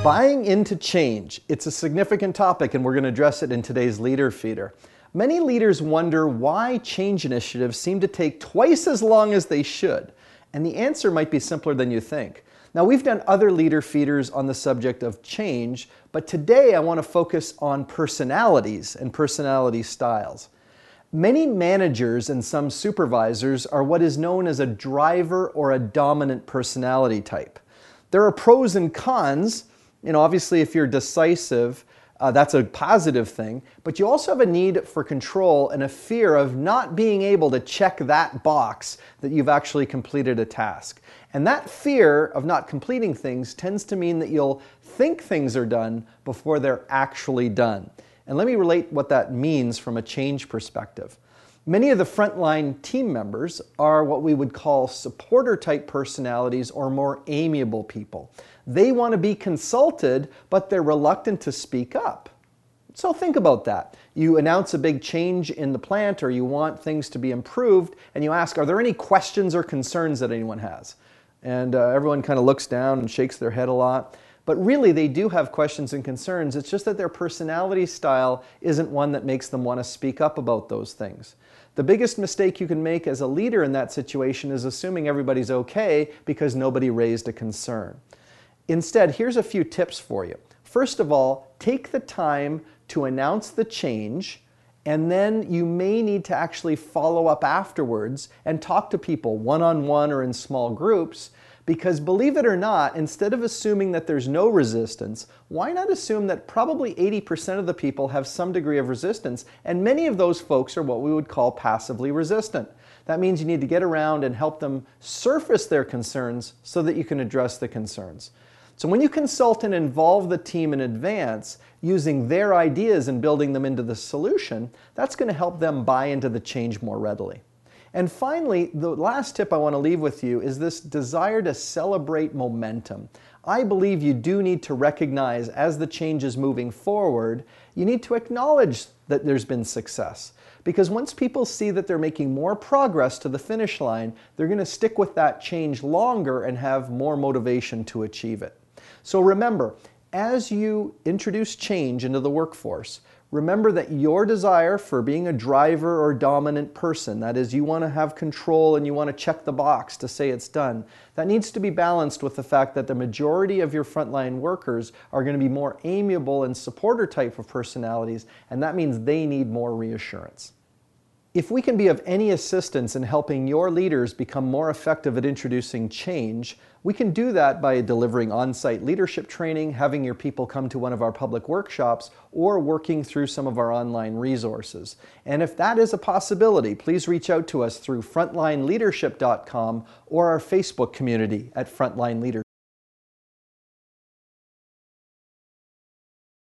Buying into change. It's a significant topic and we're going to address it in today's Leader Feeder. Many leaders wonder why change initiatives seem to take twice as long as they should. And the answer might be simpler than you think. Now, we've done other Leader Feeders on the subject of change, but today I want to focus on personalities and personality styles. Many managers and some supervisors are what is known as a driver or a dominant personality type. There are pros and cons. Obviously if you're decisive, that's a positive thing, but you also have a need for control and a fear of not being able to check that box that you've actually completed a task. And that fear of not completing things tends to mean that you'll think things are done before they're actually done. And let me relate what that means from a change perspective. Many of the frontline team members are what we would call supporter type personalities or more amiable people. They want to be consulted, but they're reluctant to speak up. So think about that. You announce a big change in the plant or you want things to be improved and you ask, are there any questions or concerns that anyone has? And everyone kind of looks down and shakes their head a lot. But really they do have questions and concerns. It's just that their personality style isn't one that makes them want to speak up about those things. The biggest mistake you can make as a leader in that situation is assuming everybody's okay because nobody raised a concern. Instead, here's a few tips for you. First of all, take the time to announce the change, and then you may need to actually follow up afterwards and talk to people one-on-one or in small groups, because believe it or not, instead of assuming that there's no resistance, why not assume that probably 80% of the people have some degree of resistance, and many of those folks are what we would call passively resistant. That means you need to get around and help them surface their concerns so that you can address the concerns. So when you consult and involve the team in advance, using their ideas and building them into the solution, that's going to help them buy into the change more readily. And finally, the last tip I want to leave with you is this desire to celebrate momentum. I believe you do need to recognize as the change is moving forward, you need to acknowledge that there's been success. Because once people see that they're making more progress to the finish line, they're going to stick with that change longer and have more motivation to achieve it. So remember, as you introduce change into the workforce, remember that your desire for being a driver or dominant person, that is, you want to have control and you want to check the box to say it's done, that needs to be balanced with the fact that the majority of your frontline workers are going to be more amiable and supporter type of personalities, and that means they need more reassurance. If we can be of any assistance in helping your leaders become more effective at introducing change, we can do that by delivering on-site leadership training, having your people come to one of our public workshops, or working through some of our online resources. And if that is a possibility, please reach out to us through frontlineleadership.com or our Facebook community at Frontline Leadership.